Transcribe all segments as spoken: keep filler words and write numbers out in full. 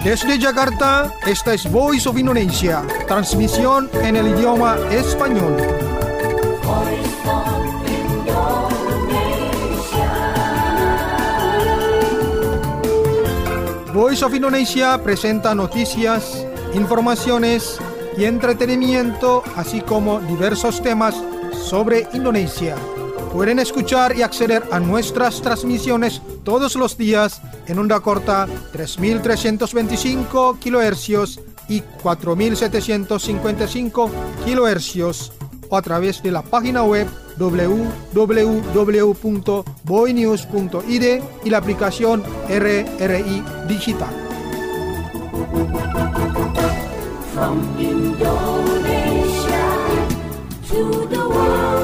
Desde Jakarta, esta es Voice of Indonesia, transmisión en el idioma español. Voice of Indonesia. Voice of Indonesia presenta noticias, informaciones y entretenimiento, así como diversos temas sobre Indonesia. Pueden escuchar y acceder a nuestras transmisiones todos los días en onda corta tres mil trescientos veinticinco kilohercios y cuatro mil setecientos cincuenta y cinco kilohercios o a través de la página web doble u doble u doble u punto boinews punto i d y la aplicación R R I Digital. From Indonesia to the world.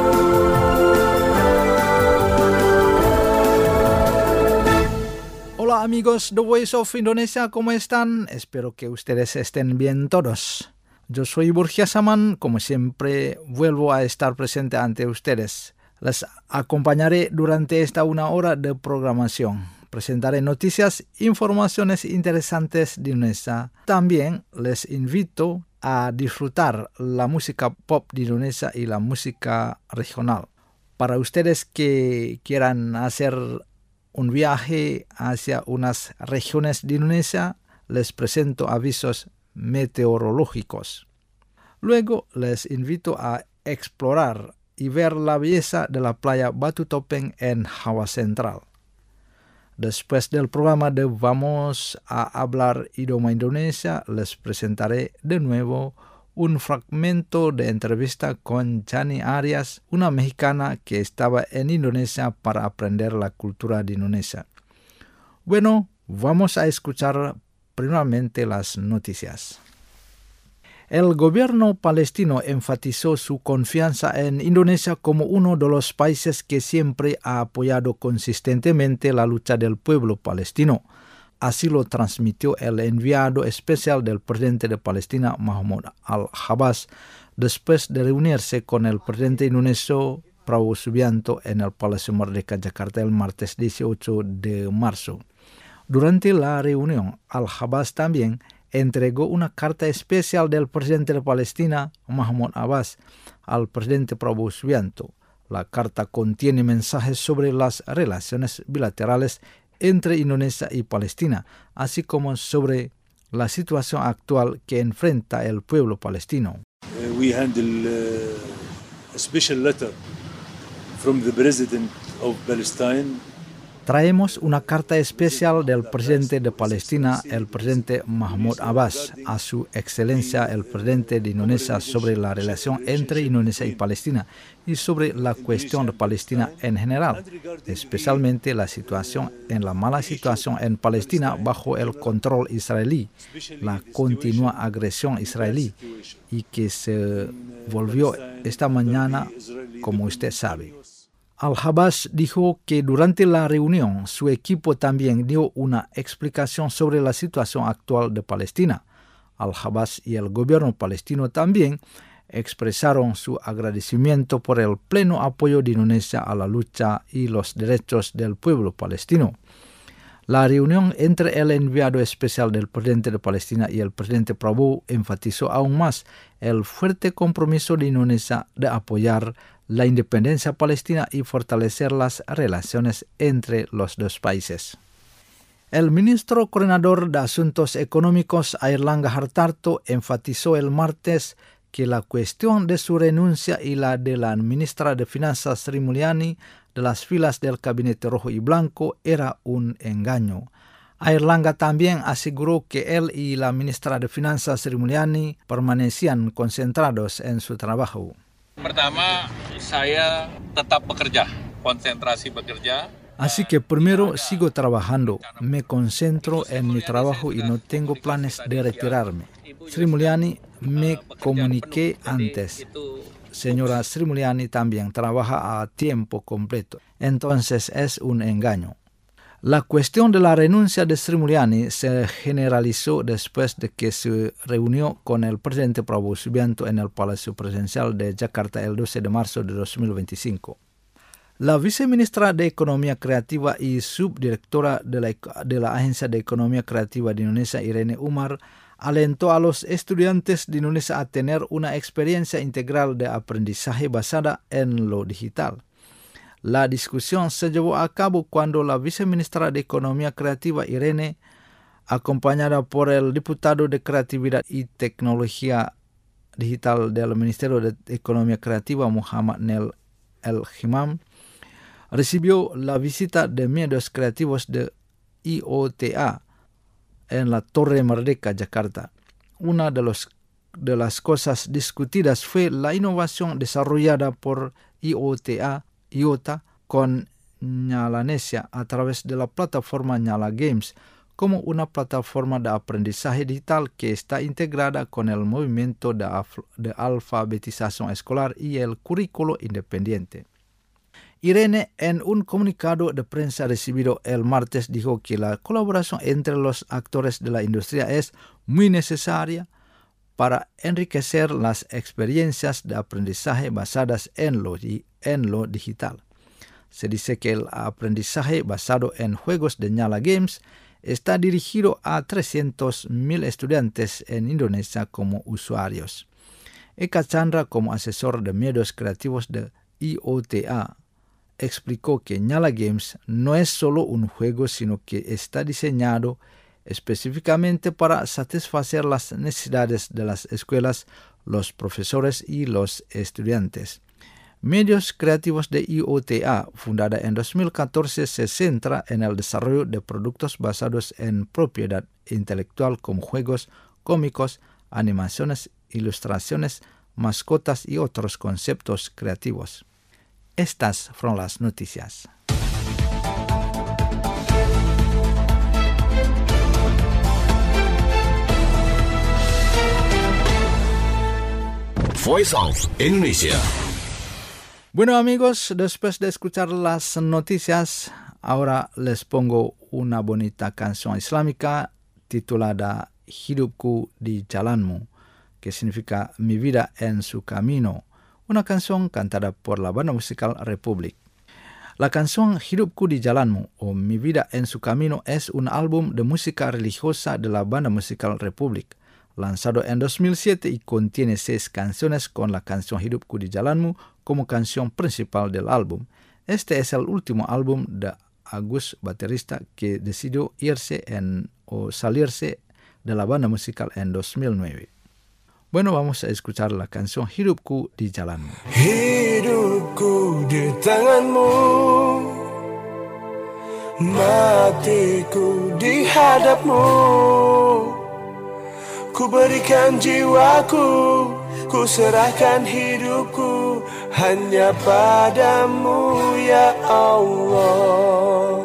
Hola amigos de Voice of Indonesia, ¿cómo están? Espero que ustedes estén bien todos. Yo soy Borja Saman, como siempre vuelvo a estar presente ante ustedes. Les acompañaré durante esta una hora de programación. Presentaré noticias, informaciones interesantes de Indonesia. También les invito a disfrutar la música pop de Indonesia y la música regional. Para ustedes que quieran hacer un viaje hacia unas regiones de Indonesia, les presento avisos meteorológicos. Luego les invito a explorar y ver la belleza de la playa Batu Topeng en Java Central. Después del programa de Vamos a hablar idioma Indonesia, les presentaré de nuevo un fragmento de entrevista con Chani Arias, una mexicana que estaba en Indonesia para aprender la cultura de Indonesia. Bueno, vamos a escuchar primeramente las noticias. El gobierno palestino enfatizó su confianza en Indonesia como uno de los países que siempre ha apoyado consistentemente la lucha del pueblo palestino. Así lo transmitió el enviado especial del presidente de Palestina, Mahmoud al-Abbas, después de reunirse con el presidente indonesio Prabowo Subianto en el Palacio Merdeka, Jakarta, el martes dieciocho de marzo. Durante la reunión, al-Abbas también entregó una carta especial del presidente de Palestina, Mahmoud Abbas, al presidente Prabowo Subianto. La carta contiene mensajes sobre las relaciones bilaterales entre Indonesia y Palestina, así como sobre la situación actual que enfrenta el pueblo palestino. Uh, we handle uh, a special letter from the president of Palestine. Traemos una carta especial del presidente de Palestina, el presidente Mahmoud Abbas, a su excelencia el presidente de Indonesia sobre la relación entre Indonesia y Palestina y sobre la cuestión de Palestina en general, especialmente la situación en la mala situación en Palestina bajo el control israelí, la continua agresión israelí y que se volvió esta mañana, como usted sabe. Al-Abbas dijo que durante la reunión su equipo también dio una explicación sobre la situación actual de Palestina. Al-Abbas y el gobierno palestino también expresaron su agradecimiento por el pleno apoyo de Indonesia a la lucha y los derechos del pueblo palestino. La reunión entre el enviado especial del presidente de Palestina y el presidente Prabowo enfatizó aún más el fuerte compromiso de Indonesia de apoyar la independencia palestina y fortalecer las relaciones entre los dos países. El ministro coordinador de Asuntos Económicos, Airlangga Hartarto, enfatizó el martes que la cuestión de su renuncia y la de la ministra de Finanzas Sri Mulyani de las filas del gabinete rojo y blanco era un engaño. Airlangga también aseguró que él y la ministra de Finanzas Sri Mulyani permanecían concentrados en su trabajo. Pertama, saya tetap bekerja, konsentrasi bekerja. Así que primero sigo trabajando, me concentro en mi trabajo y no tengo planes de retirarme. Sri Mulyani me comuniqué antes. Señora Sri Mulyani también trabaja a tiempo completo, entonces es un engaño. La cuestión de la renuncia de Sri Mulyani se generalizó después de que se reunió con el presidente Prabowo Subianto en el Palacio Presidencial de Jakarta el doce de marzo de dos mil veinticinco. La viceministra de Economía Creativa y subdirectora de la, de la Agencia de Economía Creativa de Indonesia, Irene Umar, alentó a los estudiantes de Indonesia a tener una experiencia integral de aprendizaje basada en lo digital. La discusión se llevó a cabo cuando la viceministra de Economía Creativa, Irene, acompañada por el diputado de Creatividad y Tecnología Digital del Ministerio de Economía Creativa, Muhammad Nel El-Himam, recibió la visita de medios creativos de I O T A en la Torre Merdeka, Jakarta. Una de, los, de las cosas discutidas fue la innovación desarrollada por I O T A, I O T A con Nyalanesia a través de la plataforma Nyala Games, como una plataforma de aprendizaje digital que está integrada con el movimiento de, af- de alfabetización escolar y el currículo independiente. Irene, en un comunicado de prensa recibido el martes, dijo que la colaboración entre los actores de la industria es muy necesaria para enriquecer las experiencias de aprendizaje basadas en lo, en lo digital. Se dice que el aprendizaje basado en juegos de Nyala Games está dirigido a trescientos mil estudiantes en Indonesia como usuarios. Eka Chandra, como asesor de medios creativos de I O T A, explicó que Nyala Games no es solo un juego, sino que está diseñado específicamente para satisfacer las necesidades de las escuelas, los profesores y los estudiantes. Medios Creativos de I O T A, fundada en dos mil catorce, se centra en el desarrollo de productos basados en propiedad intelectual como juegos, cómicos, animaciones, ilustraciones, mascotas y otros conceptos creativos. Estas fueron las noticias. Voice of Indonesia. Bueno amigos, después de escuchar las noticias, ahora les pongo una bonita canción islámica titulada Hidupku di Jalanmu, que significa Mi vida en su camino, una canción cantada por la banda musical Republic. La canción Hidupku di Jalanmu o Mi vida en su camino es un álbum de música religiosa de la banda musical Republic, lanzado en dos mil siete y contiene seis canciones con la canción Hidupku di Jalanmu como canción principal del álbum. Este es el último álbum de Agus, baterista, que decidió irse en, o salirse de la banda musical en dos mil nueve. Bueno, vamos a escuchar la canción Hidupku di Jalanmu. Hidupku di tanganmu, matiku di hadapmu. Ku berikan jiwaku, ku serahkan hidupku hanya padamu ya Allah.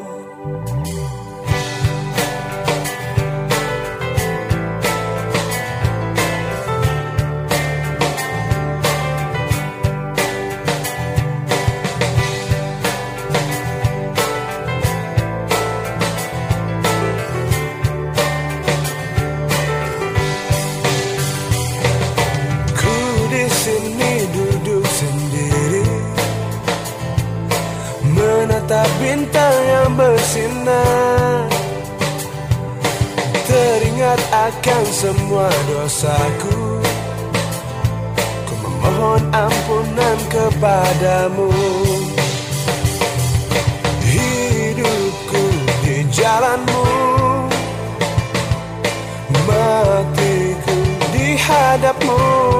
Bintang yang bersinar, teringat akan semua dosaku. Ku memohon ampunan kepadamu. Hidupku di jalanmu, matiku di hadapmu.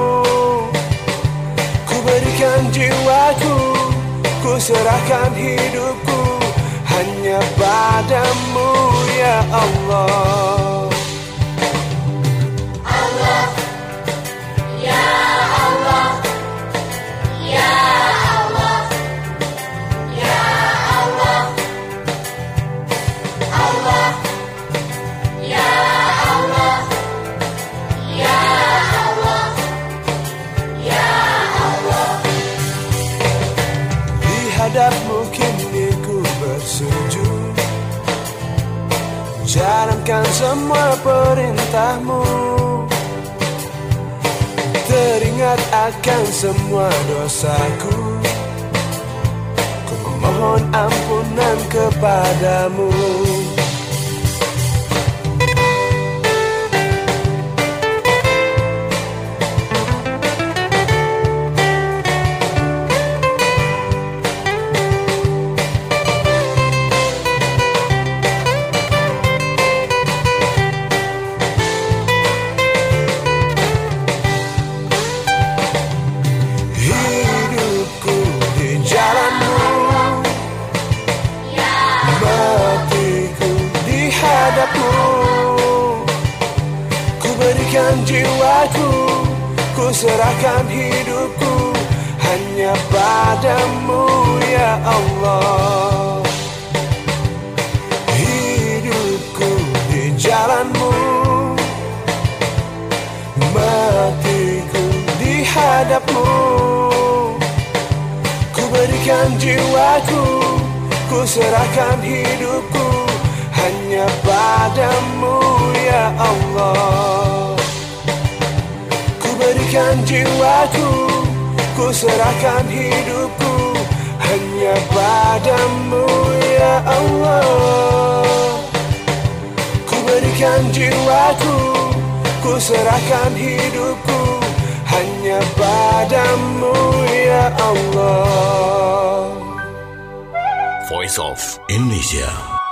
Ku berikan jiwaku, ku serahkan hidupku hanya padamu ya Allah. Allah, ya Allah, ya Allah, ya Allah, Allah, ya Allah, ya Allah, ya Allah. Di hadapmu kini ku bersujud, jalankan semua perintahmu. Teringat akan semua dosaku, ku memohon mohon ampunan kepadamu. Jiwaku, ku serahkan hidupku hanya padamu ya Allah. Hidupku di jalanmu, matiku di hadapmu. Ku berikan jiwaku, ku serahkan hidupku hanya padamu ya Allah. Berikan jiwaku, ku serahkan hidupku hanya padamu ya Allah. Ku berikan jiwaku, ku serahkan hidupku hanya padamu ya Allah. Voice of Indonesia.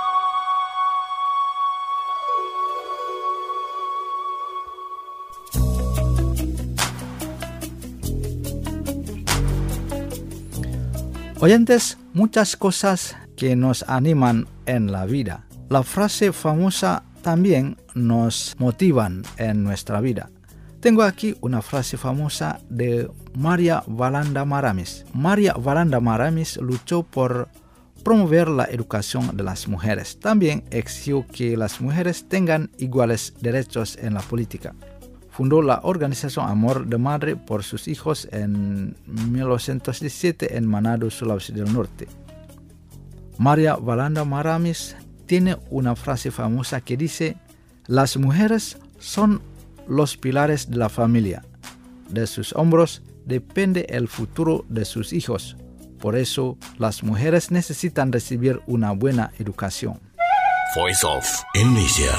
Oyentes, muchas cosas que nos animan en la vida. La frase famosa también nos motivan en nuestra vida. Tengo aquí una frase famosa de María Valanda Maramis. María Valanda Maramis luchó por promover la educación de las mujeres. También exigió que las mujeres tengan iguales derechos en la política. Fundó la organización Amor de Madre por sus hijos en mil novecientos diecisiete en Manado, Sulawesi del Norte. María Valanda Maramis tiene una frase famosa que dice: las mujeres son los pilares de la familia. De sus hombros depende el futuro de sus hijos. Por eso, las mujeres necesitan recibir una buena educación. Voice of Indonesia.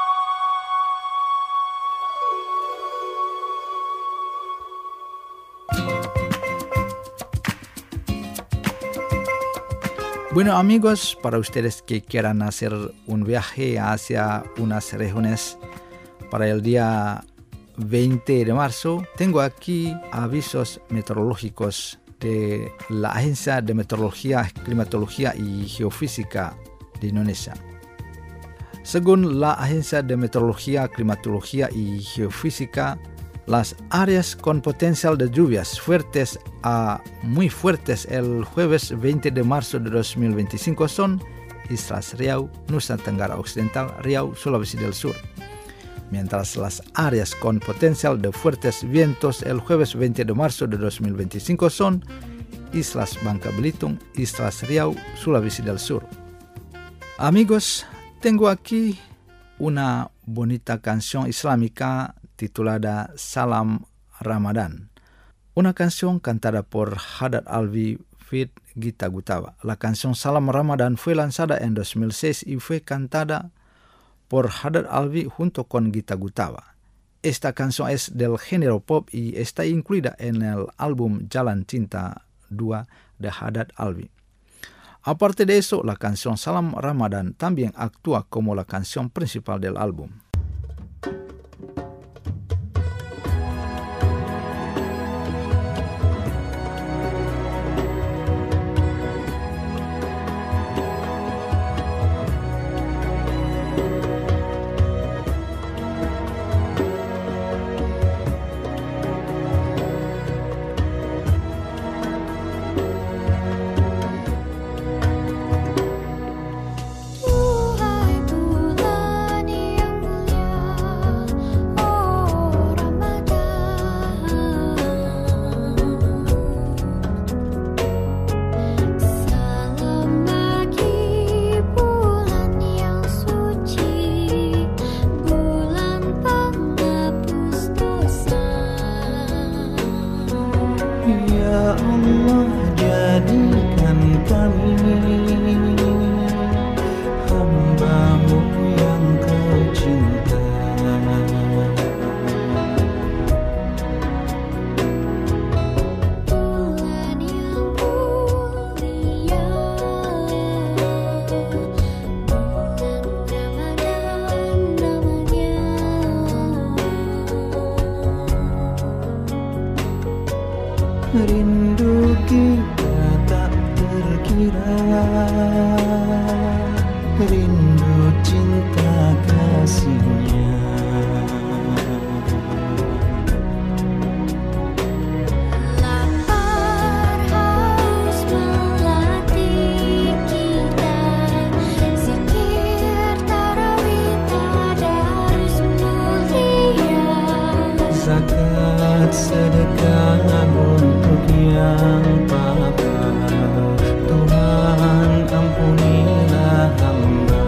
Bueno amigos, para ustedes que quieran hacer un viaje hacia unas regiones para el día veinte de marzo, tengo aquí avisos meteorológicos de la Agencia de Meteorología, Climatología y Geofísica de Indonesia. Según la Agencia de Meteorología, Climatología y Geofísica, las áreas con potencial de lluvias fuertes a muy fuertes el jueves veinte de marzo de dos mil veinticinco son Islas Riau, Nusa Tenggara Occidental, Riau, Sulawesi del Sur. Mientras las áreas con potencial de fuertes vientos el jueves veinte de marzo de dos mil veinticinco son Islas Bangka Belitung, Islas Riau, Sulawesi del Sur. Amigos, tengo aquí una bonita canción islámica titulada Salam Ramadan, una canción cantada por Haddad Alwi feat. Gita Gutawa. La canción Salam Ramadan fue lanzada en dos mil seis y fue cantada por Haddad Alwi junto con Gita Gutawa. Esta canción es del género pop y está incluida en el álbum Jalan Cinta dos de Haddad Alwi. Aparte de eso, la canción Salam Ramadan también actúa como la canción principal del álbum. kami, hamba-Mu yang Kau cinta. Bulan yang mulia, bulan Ramadan namanya. Rindu kita tak terkira, rindu cinta kasih-Nya. Lapar haus melatih kita, zikir tarawih tadarus mulia. Zakat sedekah untuk yang papa, Tuhan ampunilah hamba.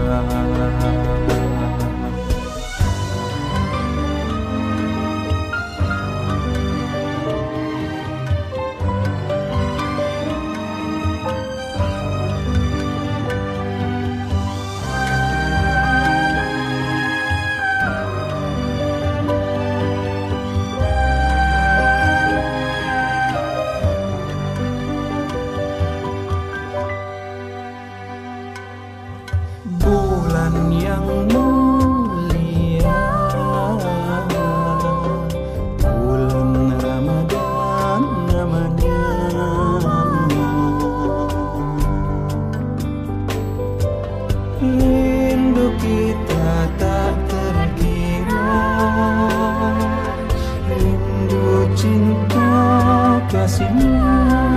Bulan yang mulia, bulan Ramadan namanya. Rindu kita tak terkira, rindu cinta kasih-Nya.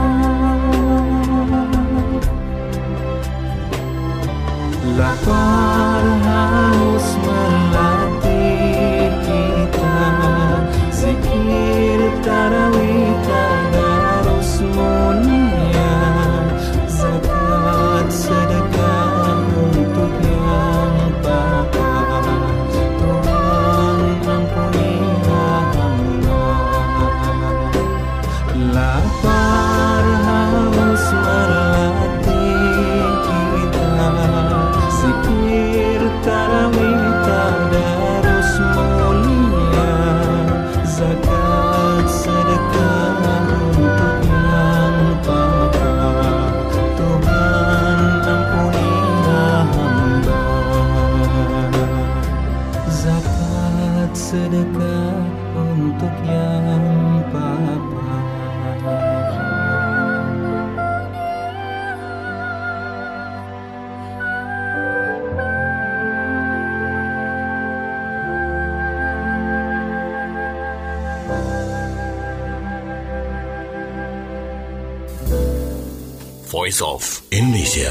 Lapar haus melatih kita, zikir tarawih tadarus mulia. Zakat sedekah untuk yang papa, Tuhan ampunilah hamba. Lapar haus melatih kita, zikir tarawih tadarus mulia. Zakat sedekah untuk yang papa, Tuhan ampunilah hamba. Zakat sedekah untuk yang papa. Voice of Indonesia.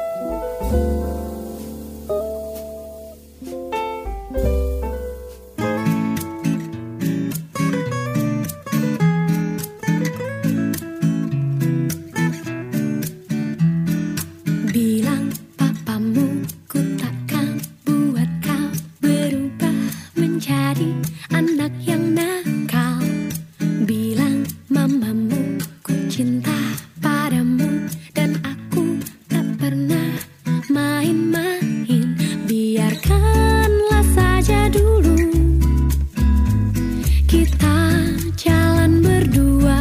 Bilang papamu ku takkan buat kau berubah menjadi anak yang nakal. Bilang mamamu ku cinta padamu dan aku tak pernah main-main. Biarkanlah saja dulu kita jalan berdua.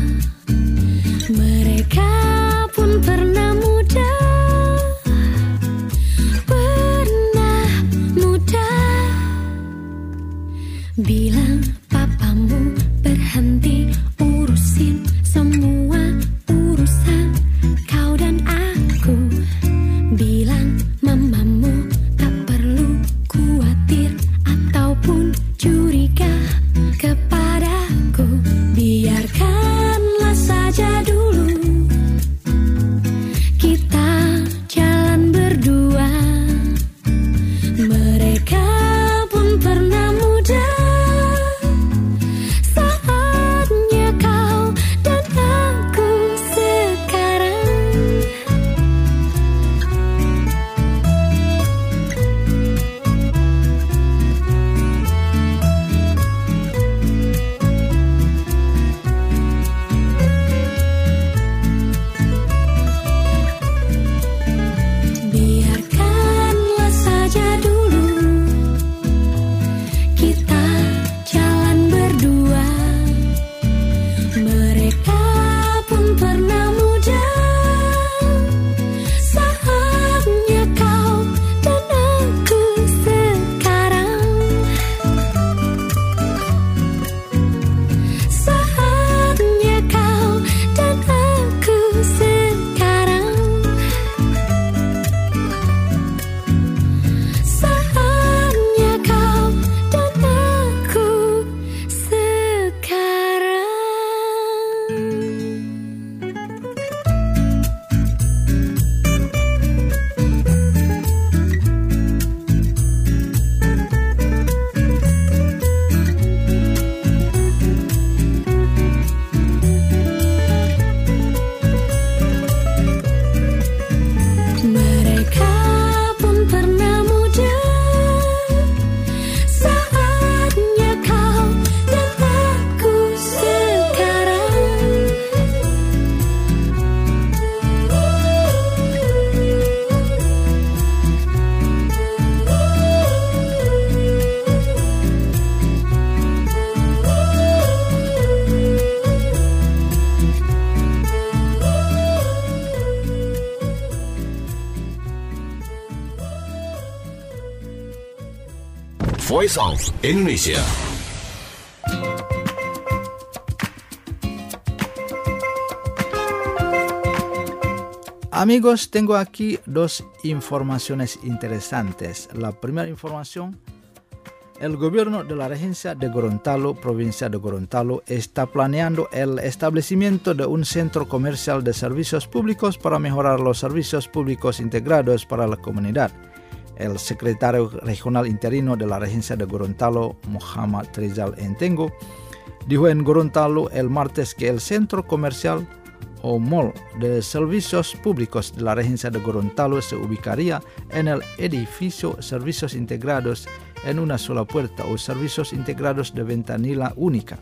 Mereka pun pernah muda, pernah muda. Bilang papamu berhenti urusin semua Voice of Indonesia. Amigos, tengo aquí dos informaciones interesantes. La primera información: el gobierno de la regencia de Gorontalo, provincia de Gorontalo, está planeando el establecimiento de un centro comercial de servicios públicos para mejorar los servicios públicos integrados para la comunidad. El secretario regional interino de la regencia de Gorontalo, Muhammad Rizal Entengo, dijo en Gorontalo el martes que el centro comercial o mall de servicios públicos de la regencia de Gorontalo se ubicaría en el edificio Servicios Integrados en una sola puerta o servicios integrados de ventanilla única.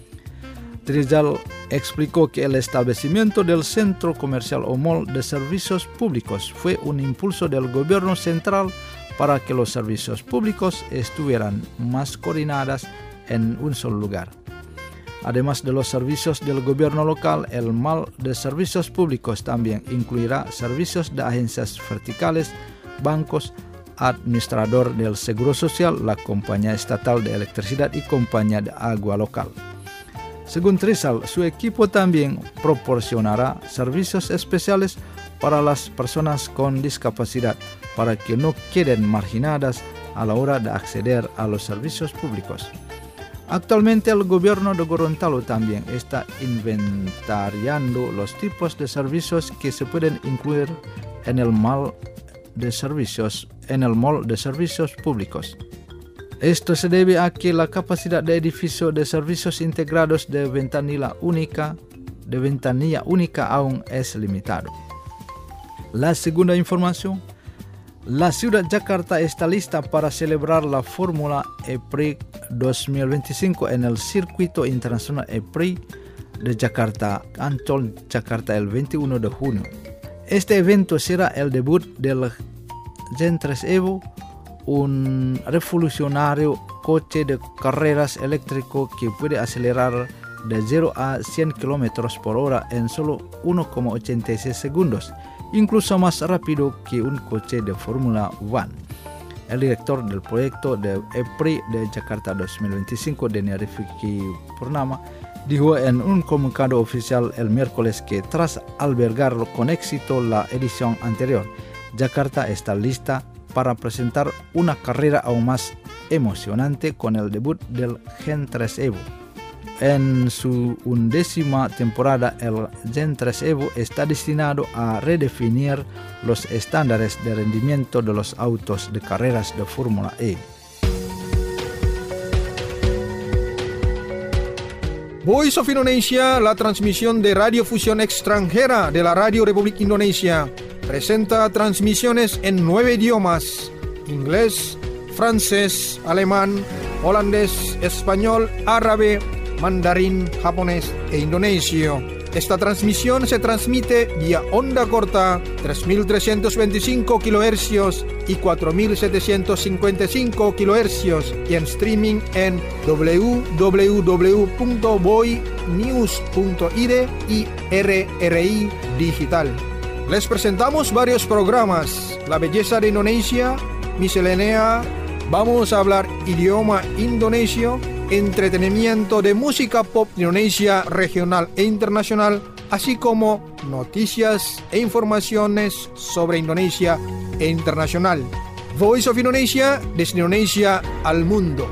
Rizal explicó que el establecimiento del centro comercial o mall de servicios públicos fue un impulso del gobierno central para que los servicios públicos estuvieran más coordinados en un solo lugar. Además de los servicios del gobierno local, el mall de servicios públicos también incluirá servicios de agencias verticales, bancos, administrador del Seguro Social, la compañía estatal de electricidad y compañía de agua local. Según Rizal, su equipo también proporcionará servicios especiales para las personas con discapacidad para que no queden marginadas a la hora de acceder a los servicios públicos. Actualmente el gobierno de Gorontalo también está inventariando los tipos de servicios que se pueden incluir en el mall de servicios, en el mall de servicios públicos. Esto se debe a que la capacidad de edificio de servicios integrados de ventanilla única, de ventanilla única aún es limitado. La segunda información: la ciudad de Jakarta está lista para celebrar la Fórmula E-Prix dos mil veinticinco en el circuito internacional E-Prix de Jakarta, Ancol, Jakarta, el veintiuno de junio. Este evento será el debut del Gen tres Evo, un revolucionario coche de carreras eléctrico que puede acelerar de cero a cien kilómetros por hora en solo uno coma ochenta y seis segundos, incluso más rápido que un coche de Fórmula uno. El director del proyecto de E-Prix de Jakarta dos mil veinticinco, Denny Rifki Purnama, dijo en un comunicado oficial el miércoles que tras albergar con éxito la edición anterior, Jakarta está lista para presentar una carrera aún más emocionante con el debut del Gen tres Evo. En su undécima temporada, el Gen tres Evo está destinado a redefinir los estándares de rendimiento de los autos de carreras de Fórmula E. Voice of Indonesia, la transmisión de radiofusión extranjera de la Radio Republik Indonesia, presenta transmisiones en nueve idiomas: inglés, francés, alemán, holandés, español, árabe, mandarín, japonés e indonesio. Esta transmisión se transmite vía onda corta tres mil trescientos veinticinco kilohercios y cuatro mil setecientos cincuenta y cinco kilohercios y en streaming en w w w punto boy news punto i d y R R I Digital. Les presentamos varios programas: La Belleza de Indonesia, Miscelánea, Vamos a hablar idioma indonesio, entretenimiento de música pop de Indonesia regional e internacional, así como noticias e informaciones sobre Indonesia e internacional. Voice of Indonesia, desde Indonesia al mundo.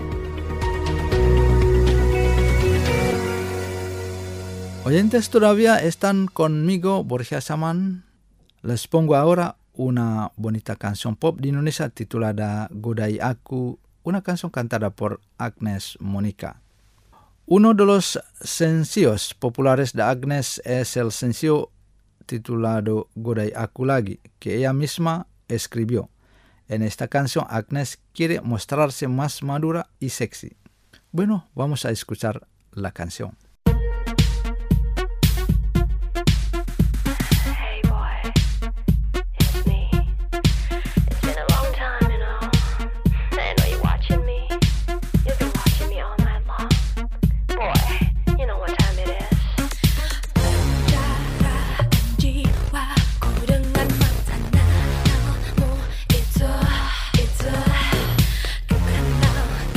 Oyentes, todavía están conmigo, Borja Saman. Les pongo ahora una bonita canción pop de Indonesia titulada Godai Aku, una canción cantada por Agnes Monica. Uno de los sencillos populares de Agnes es el sencillo titulado Godai Aku Lagi, que ella misma escribió. En esta canción, Agnes quiere mostrarse más madura y sexy. Bueno, vamos a escuchar la canción. Itu, itu, ku kenal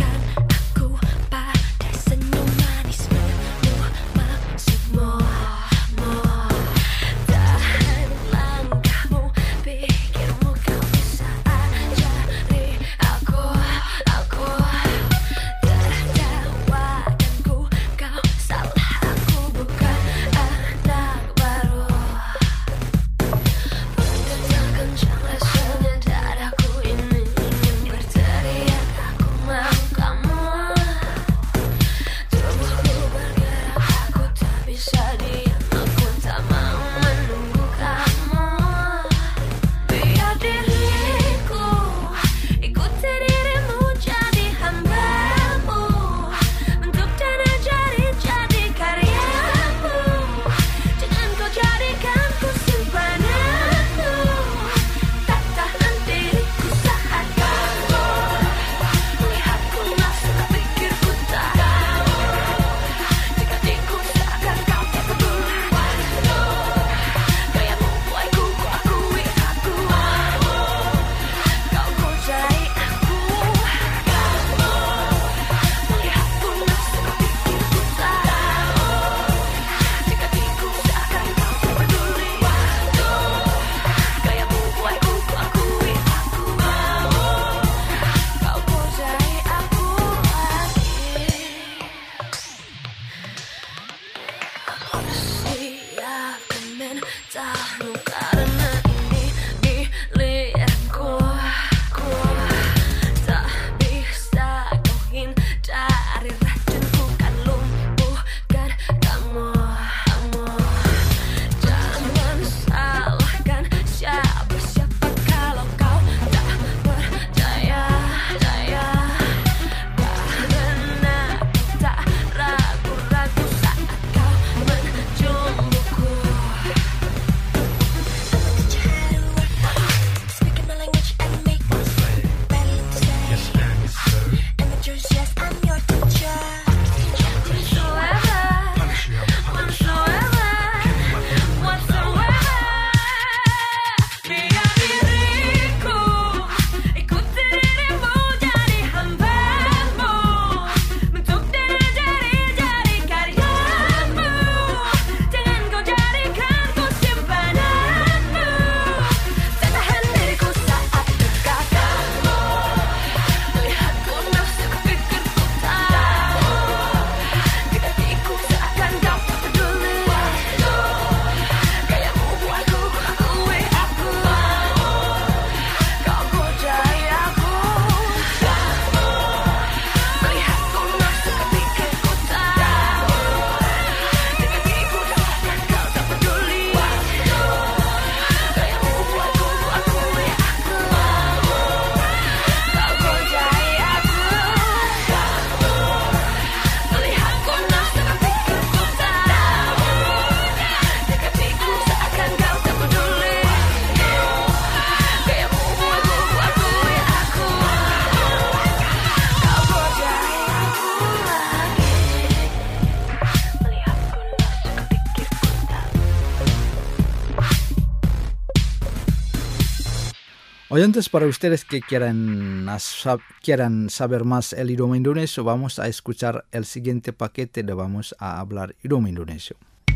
Oyentes, para ustedes que quieran, sab- quieran saber más el idioma indonesio, vamos a escuchar el siguiente paquete de Vamos a hablar idioma indonesio.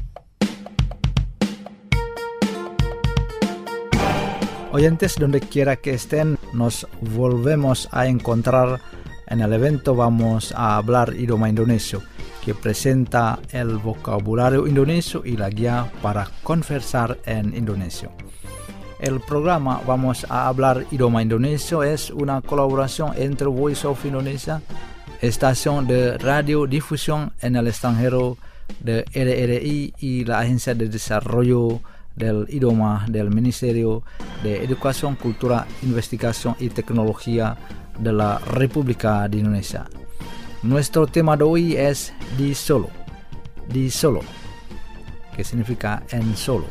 Oyentes, donde quiera que estén, nos volvemos a encontrar en el evento Vamos a hablar idioma indonesio, que presenta el vocabulario indonesio y la guía para conversar en indonesio. El programa Vamos a hablar idioma indonesio es una colaboración entre Voice of Indonesia, estación de radiodifusión en el extranjero de R R I y la Agencia de Desarrollo del Idioma del Ministerio de Educación, Cultura, Investigación y Tecnología de la República de Indonesia. Nuestro tema de hoy es di solo, di solo, que significa en solo.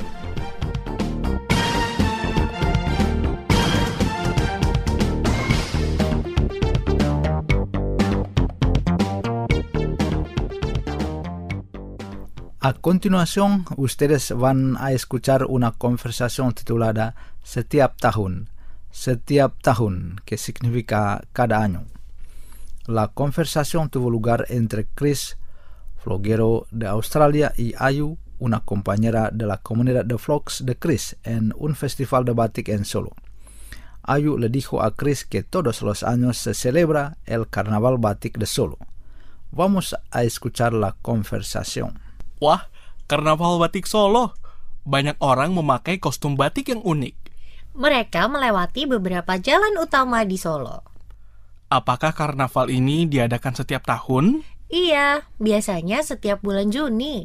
A continuación, ustedes van a escuchar una conversación titulada Setiap Tahun, Setiap Tahun, que significa cada año. La conversación tuvo lugar entre Chris, vloguero de Australia, y Ayu, una compañera de la comunidad de vlogs de Chris, en un festival de batik en Solo. Ayu le dijo a Chris que todos los años se celebra el Carnaval Batik de Solo. Vamos a escuchar la conversación. Wah, Karnaval Batik Solo. Banyak orang memakai kostum batik yang unik. Mereka melewati beberapa jalan utama di Solo. Apakah karnaval ini diadakan setiap tahun? Iya, biasanya setiap bulan Juni.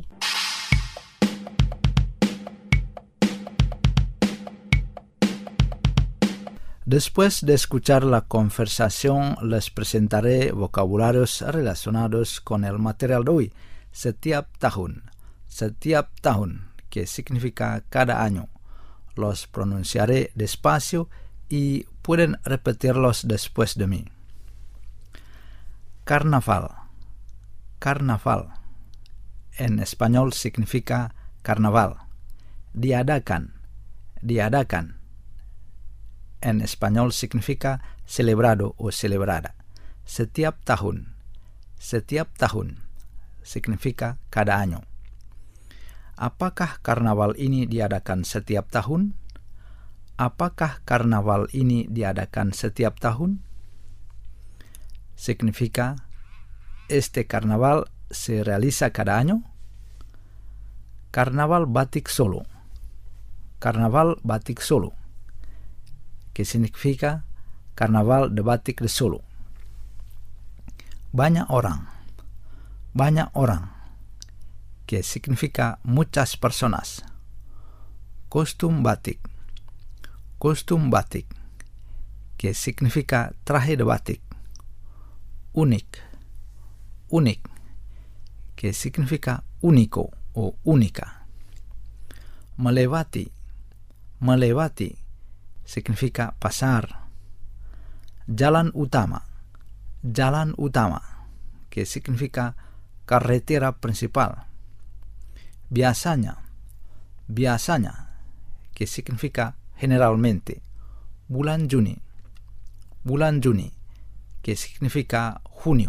Después de escuchar la conversación, les presentaré vocabularios relacionados con el material de hoy. Setiap tahun, setiap tahun, que significa cada año. Los pronunciaré despacio y pueden repetirlos después de mí. Carnaval, carnaval. En español significa carnaval. Diadakan, diadakan. En español significa celebrado o celebrada. Setiap tahun, setiap tahun. Significa cada año. Apakah karnaval ini diadakan setiap tahun? Apakah karnaval ini diadakan setiap tahun? Significa, este carnaval se realiza cada año. Carnaval Batik Solo. Carnaval Batik Solo, que significa Carnaval de Batik de Solo. Banyak orang. Banyak orang, que significa muchas personas. Kostum batik, kostum batik, que significa traje de batik. Unik, unik, que significa único o única. Melewati, melewati, significa pasar. Jalan utama, jalan utama, que significa carretera principal. Biasanya, biasanya, que significa generalmente. Bulan Juni, bulan Juni, que significa junio.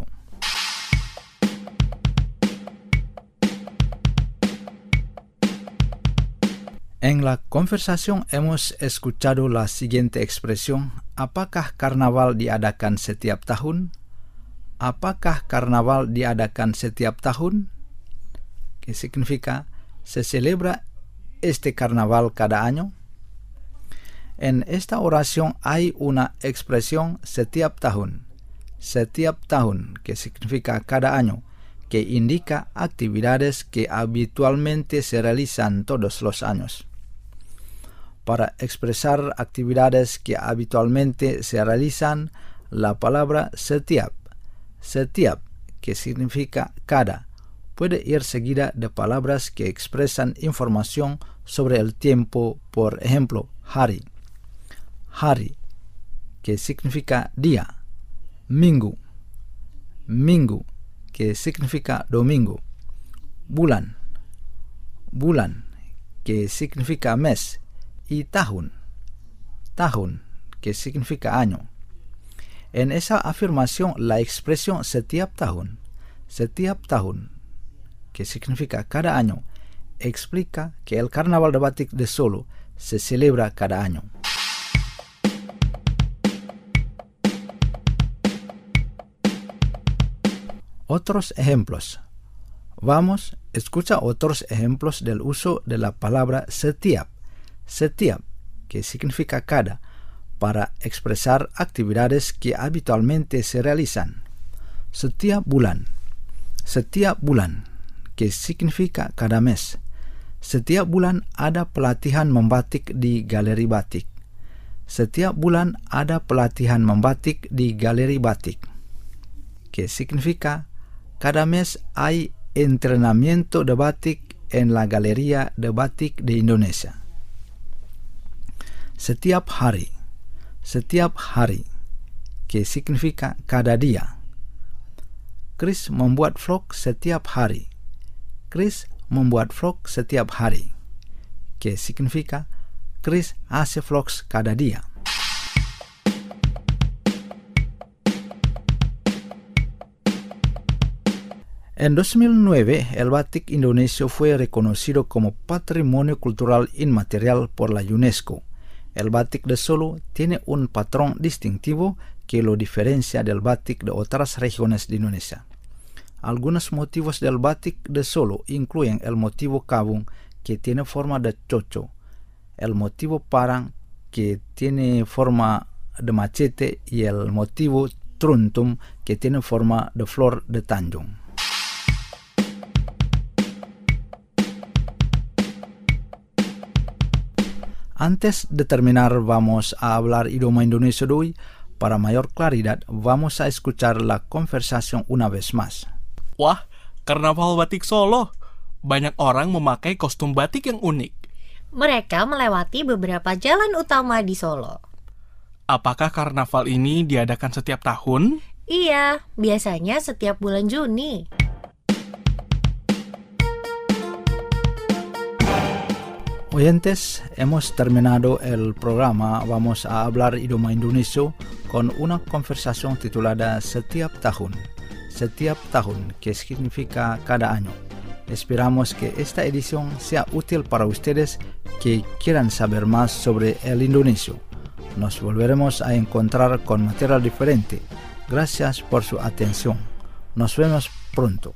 En la conversación hemos escuchado la siguiente expresión: ¿apakah karnaval diadakan setiap tahun? Apakah karnaval diadakan setiap tahun? Que significa, ¿se celebra este carnaval cada año? En esta oración hay una expresión setiap tahun, setiap tahun, que significa cada año, que indica actividades que habitualmente se realizan todos los años. Para expresar actividades que habitualmente se realizan, la palabra setiap, setiap, que significa cada, puede ir seguida de palabras que expresan información sobre el tiempo, por ejemplo, hari. Hari, que significa día. Minggu, minggu, que significa domingo. Bulan, bulan, que significa mes. Y tahun, tahun, que significa año. En esa afirmación, la expresión setiap tahun, setiap tahun, que significa cada año, explica que el Carnaval de Batik de Solo se celebra cada año. Otros ejemplos. Vamos, escucha otros ejemplos del uso de la palabra setiap, setiap, que significa cada, para expresar actividades que habitualmente se realizan. Setiap bulan, setiap bulan, que significa cada mes. Setiap bulan ada pelatihan membatik di galeri batik. Setiap bulan ada pelatihan membatik di galeri batik, que significa cada mes hay entrenamiento de batik en la Galería de Batik de Indonesia. Setiap hari, setiap hari, que significa cada día. Chris membuat vlog setiap hari. Chris membuat vlog setiap hari, que significa Chris hace vlogs cada día. En dos mil nueve, el batik indonesio fue reconocido como Patrimonio Cultural Inmaterial por la UNESCO. El batik de Solo tiene un patrón distintivo que lo diferencia del batik de otras regiones de Indonesia. Algunos motivos del batik de Solo incluyen el motivo kabung, que tiene forma de chocho, el motivo parang, que tiene forma de machete, y el motivo truntum, que tiene forma de flor de tanjung. Antes de terminar, vamos a hablar idioma indonesio de hoy. Para mayor claridad, vamos a escuchar la conversación una vez más. Wah, Karnaval Batik Solo. Banyak orang memakai kostum batik yang unik. Mereka melewati beberapa jalan utama di Solo. Apakah karnaval ini diadakan setiap tahun? Iya, biasanya setiap bulan Juni. Oyentes, hemos terminado el programa. Vamos a hablar idioma indonesio con una conversación titulada Setiap Tahun. Setiap tahun, que significa cada año. Esperamos que esta edición sea útil para ustedes que quieran saber más sobre el indonesio. Nos volveremos a encontrar con material diferente. Gracias por su atención. Nos vemos pronto.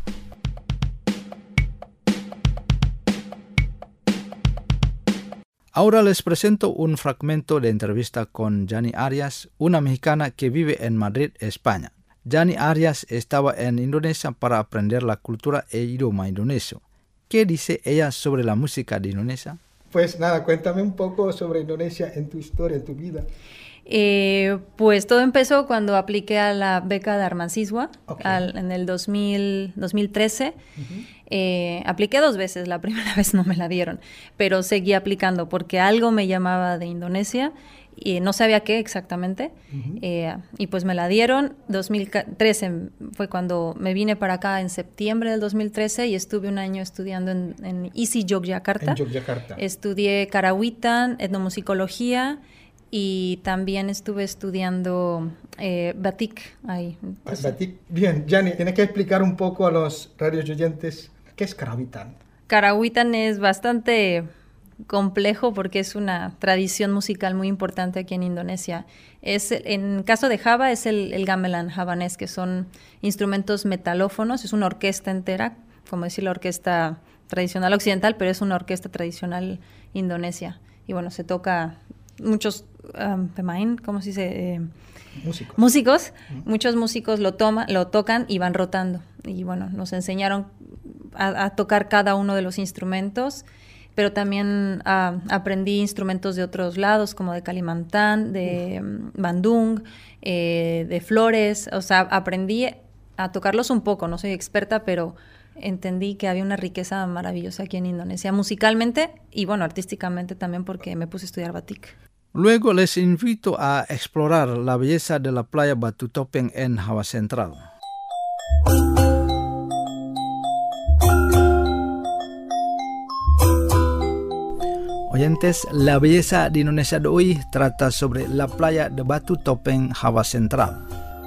Ahora les presento un fragmento de entrevista con Yani Arias, una mexicana que vive en Madrid, España. Yani Arias estaba en Indonesia para aprender la cultura e idioma indonesio. ¿Qué dice ella sobre la música de Indonesia? Pues nada, cuéntame un poco sobre Indonesia en tu historia, en tu vida. Eh, pues todo empezó cuando apliqué a la beca de Armanciswa, okay. al, en el dos mil, dos mil trece. Uh-huh. Eh, apliqué dos veces, la primera vez no me la dieron, pero seguí aplicando porque algo me llamaba de Indonesia y no sabía qué exactamente. Uh-huh. eh, y pues me la dieron. dos mil trece fue cuando me vine para acá, en septiembre del dos mil trece, y estuve un año estudiando en, en I S I Yogyakarta. En Yogyakarta. Estudié Karawitan, etnomusicología, y también estuve estudiando eh, batik ahí. Entonces, batik, bien. Yani, tienes que explicar un poco a los radioyentes qué es Karawitan. Karawitan es bastante complejo porque es una tradición musical muy importante aquí en Indonesia. Es, en caso de Java es el, el gamelan javanés, que son instrumentos metalófonos, es una orquesta entera, como decir la orquesta tradicional occidental, pero es una orquesta tradicional indonesia. Y bueno, se toca muchos um, pemain, ¿cómo se dice? Eh, músicos. Músicos, uh-huh. Muchos músicos lo toma, lo tocan y van rotando. Y bueno, nos enseñaron a, a tocar cada uno de los instrumentos, pero también uh, aprendí instrumentos de otros lados, como de Kalimantan, de um, Bandung, eh, de Flores. O sea, aprendí a tocarlos un poco, no soy experta, pero entendí que había una riqueza maravillosa aquí en Indonesia, musicalmente y bueno, artísticamente también, porque me puse a estudiar batik. Luego les invito a explorar la belleza de la playa Batu Topeng en Java Central. Oyentes, la belleza de Indonesia de hoy trata sobre la playa de Batu Topeng, Java Central.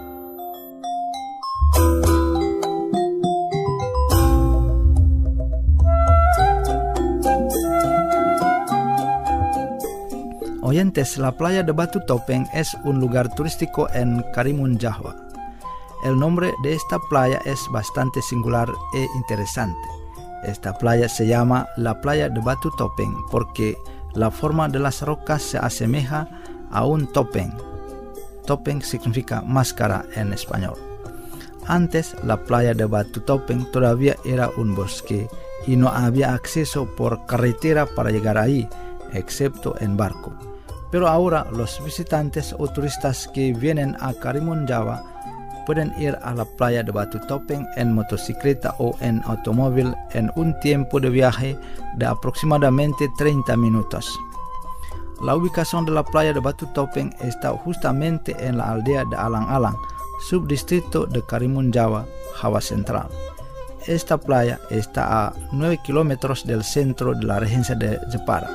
Oyentes, la playa de Batu Topeng es un lugar turístico en Karimun Jawa. El nombre de esta playa es bastante singular e interesante. Esta playa se llama la playa de Batu Topeng porque la forma de las rocas se asemeja a un topeng. Topeng significa máscara en español. Antes, la playa de Batu Topeng todavía era un bosque y no había acceso por carretera para llegar ahí, excepto en barco. Pero ahora los visitantes o turistas que vienen a Karimun Jawa pueden ir a la playa de Batu Topeng en motocicleta o en automóvil en un tiempo de viaje de aproximadamente treinta minutos. La ubicación de la playa de Batu Topeng está justamente en la aldea de Alang-Alang, subdistrito de Karimun Jawa, Java Central. Esta playa está a nueve kilómetros del centro de la regencia de Jepara.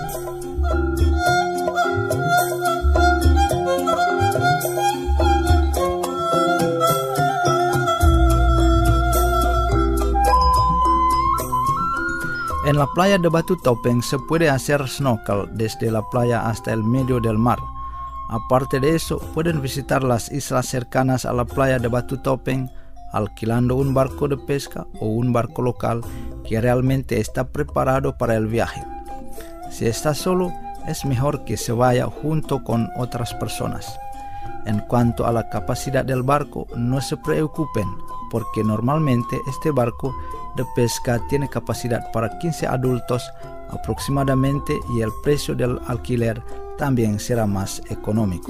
En la playa de Batu Topeng se puede hacer snorkel desde la playa hasta el medio del mar. Aparte de eso, pueden visitar las islas cercanas a la playa de Batu Topeng alquilando un barco de pesca o un barco local que realmente está preparado para el viaje. Si está solo, es mejor que se vaya junto con otras personas. En cuanto a la capacidad del barco, no se preocupen, porque normalmente este barco de pesca tiene capacidad para quince adultos aproximadamente y el precio del alquiler también será más económico.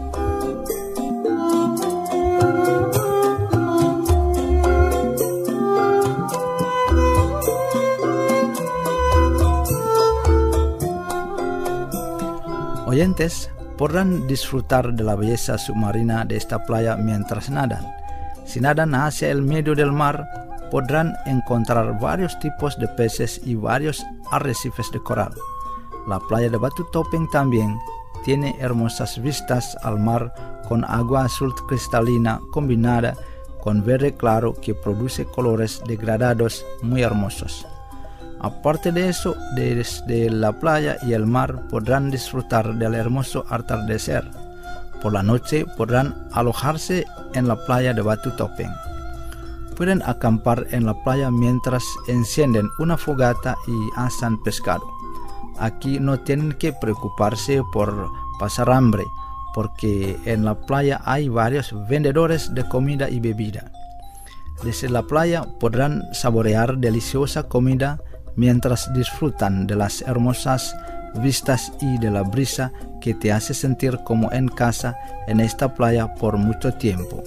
Oyentes, podrán disfrutar de la belleza submarina de esta playa mientras nadan. Si nadan hacia el medio del mar, podrán encontrar varios tipos de peces y varios arrecifes de coral. La playa de Batu Topeng también tiene hermosas vistas al mar con agua azul cristalina combinada con verde claro que produce colores degradados muy hermosos. Aparte de eso, desde la playa y el mar podrán disfrutar del hermoso atardecer. Por la noche podrán alojarse en la playa de Batu Topeng. Pueden acampar en la playa mientras encienden una fogata y asan pescado. Aquí no tienen que preocuparse por pasar hambre, porque en la playa hay varios vendedores de comida y bebida. Desde la playa podrán saborear deliciosa comida mientras disfrutan de las hermosas vistas y de la brisa que te hace sentir como en casa en esta playa por mucho tiempo.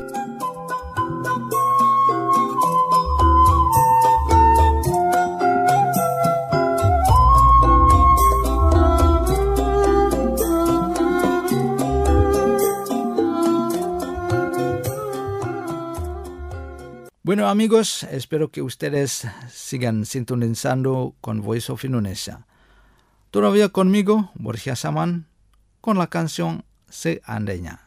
Bueno amigos, espero que ustedes sigan sintonizando con Voice of Indonesia. Todavía conmigo, Borja Saman, con la canción Seandainya.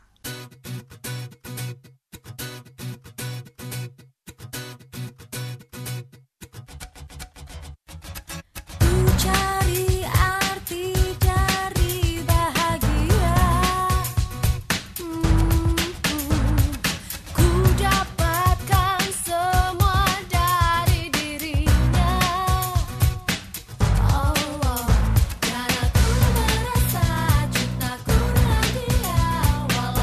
Walau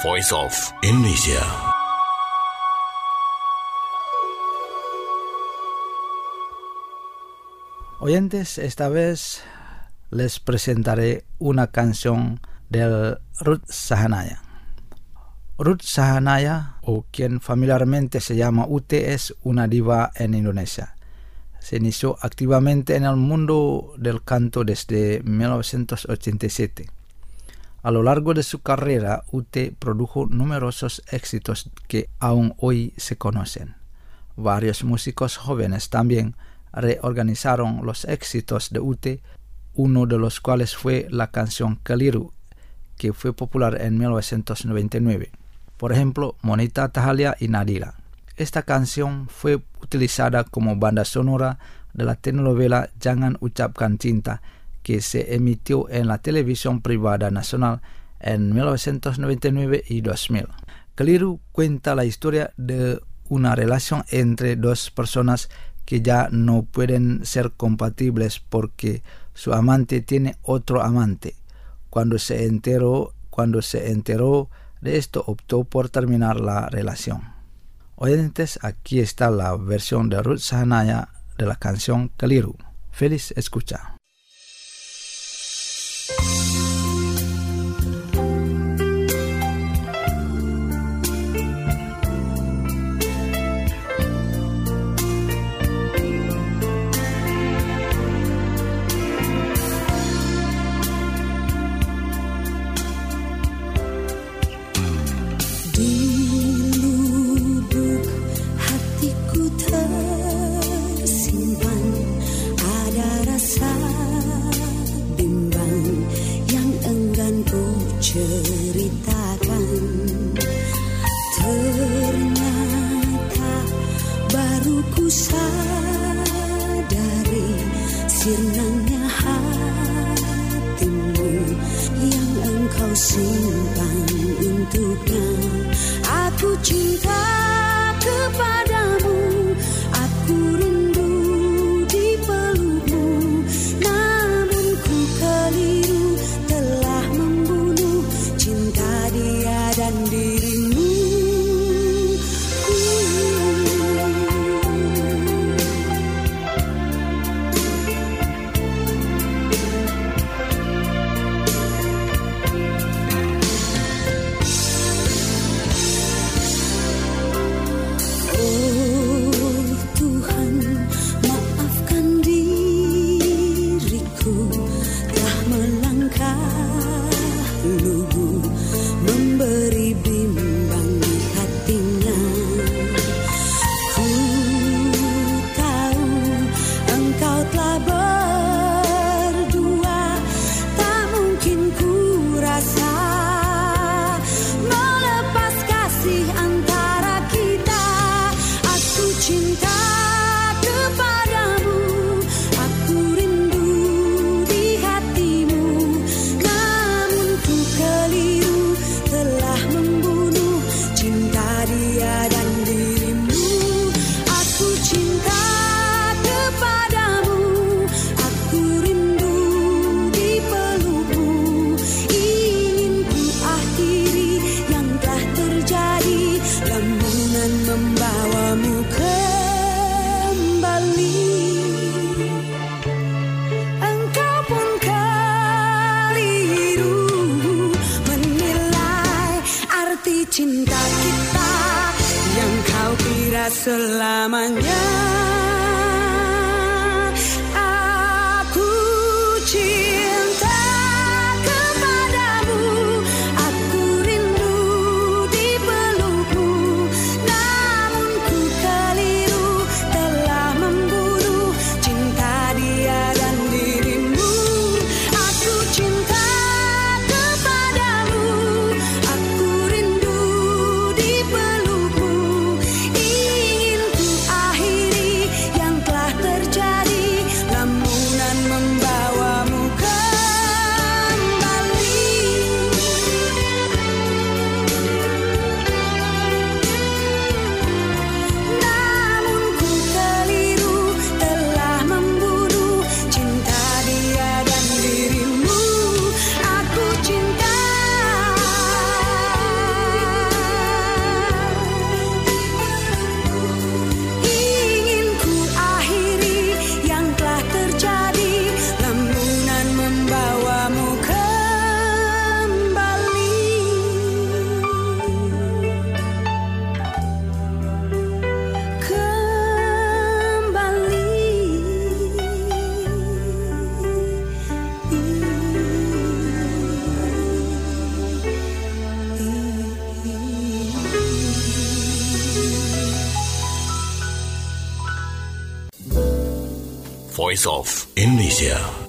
Voice of Indonesia. Oyentes, esta vez les presentaré una canción del Ruth Sahanaya. Ruth Sahanaya, o quien familiarmente se llama U T, es una diva en Indonesia. Se inició activamente en el mundo del canto desde mil novecientos ochenta y siete. A lo largo de su carrera, U T produjo numerosos éxitos que aún hoy se conocen. Varios músicos jóvenes también reorganizaron los éxitos de U T, uno de los cuales fue la canción Keliru, que fue popular en mil novecientos noventa y nueve. Por ejemplo, Monita Tahalia y Nadira. Esta canción fue utilizada como banda sonora de la telenovela Jangan Ucapkan Cinta, que se emitió en la televisión privada nacional en mil novecientos noventa y nueve y dos mil. Keliru cuenta la historia de una relación entre dos personas que ya no pueden ser compatibles porque su amante tiene otro amante. Cuando se enteró, cuando se enteró de esto, optó por terminar la relación. Oyentes, aquí está la versión de Ruth Sahanaya de la canción Keliru. Feliz escucha. Ceritakan, ternyata baru ku sadari sirnanya hatimu yang engkau simpan untuknya. Aku cinta kepadamu, aku rindu di pelukmu, namun ku keliru telah membunuh cinta dia dan dirimu. Oh Tuhan, maafkan diriku telah melangkah lugu, memberi bimbang di hatinya. Ku tahu engkau telah berdua, tak mungkin ku rasa melepas kasih antara kita. Aku cinta kepadamu, aku rindu di hatimu, namun ku keliru telah membunuh cinta dia dan dirimu. Aku cinta kepadamu, aku rindu di pelukmu, ingin ku akhiri yang telah terjadi, lamunan membawamu kembali. Engkau pun keliru menilai arti cinta kita yang kau kira selamanya. Aku cinta kepadamu, aku rindu di pelukmu, namun ku keliru telah membunuh cinta dia dan dirimu. Aku cinta kepadamu, aku rindu di pelukmu, ingin ku akhiri Voice of Indonesia.